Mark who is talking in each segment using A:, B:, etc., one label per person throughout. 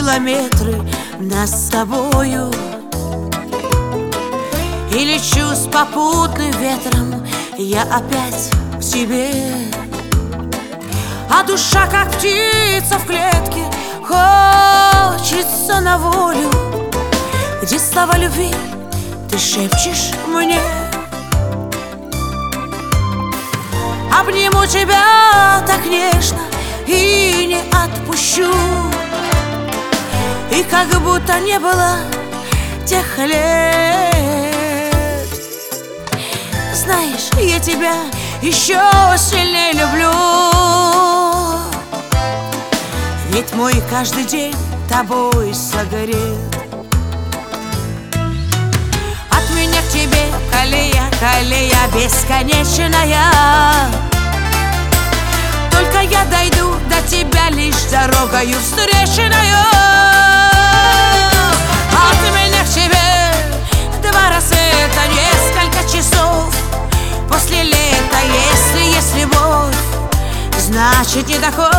A: километры нас с тобою. И лечу с попутным ветром я опять к тебе. А душа, как птица в клетке, хочется на волю, где слова любви ты шепчешь мне. Обниму тебя так нежно и не отпущу, и как будто не было тех лет. Знаешь, я тебя еще сильнее люблю, ведь мой каждый день тобой согрет. От меня к тебе колея, колея бесконечная. Только я дойду до тебя лишь дорогою встреченою. От меня к тебе два рассвета, несколько часов после лета. Если есть любовь, значит не таков.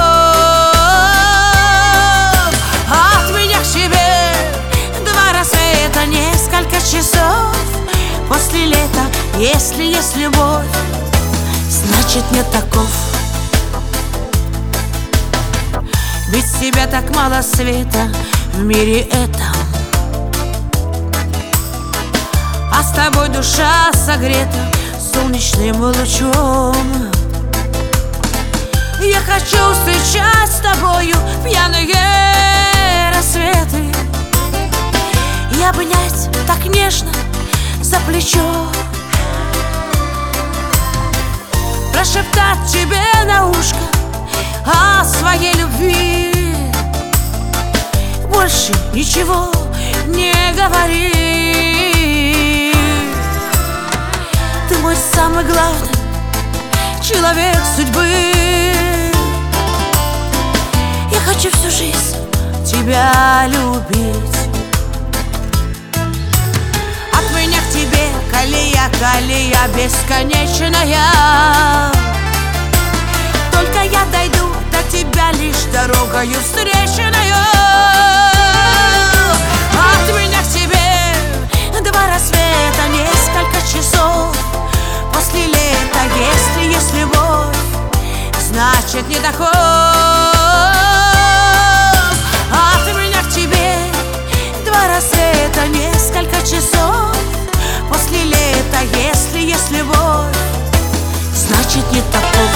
A: От меня к тебе два рассвета, несколько часов после лета. Если есть любовь, значит не таков. Ведь тебя так мало света в мире этом, а с тобой душа согрета солнечным лучом. Я хочу встречать с тобою пьяные рассветы и обнять так нежно за плечо, прошептать тебе на ушко о своей любви. Больше ничего не говори. Ты мой самый главный человек судьбы. Я хочу всю жизнь тебя любить. От меня к тебе колея, колея бесконечная. Только я дойду до тебя лишь дорогою встреченою. От меня к тебе два рассвета, несколько часов после лета. Если есть любовь, значит не таков. От меня к тебе два рассвета, несколько часов после лета. Если есть любовь, значит не таков.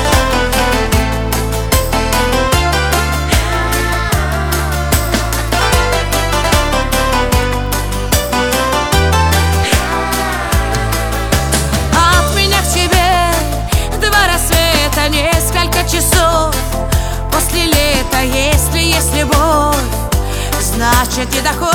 A: Несколько часов после лета. Если есть любовь, значит не таков.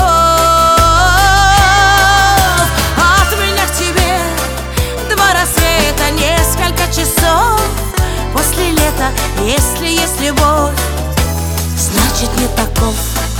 A: От меня к тебе два рассвета, несколько часов после лета. Если есть любовь, значит не таков.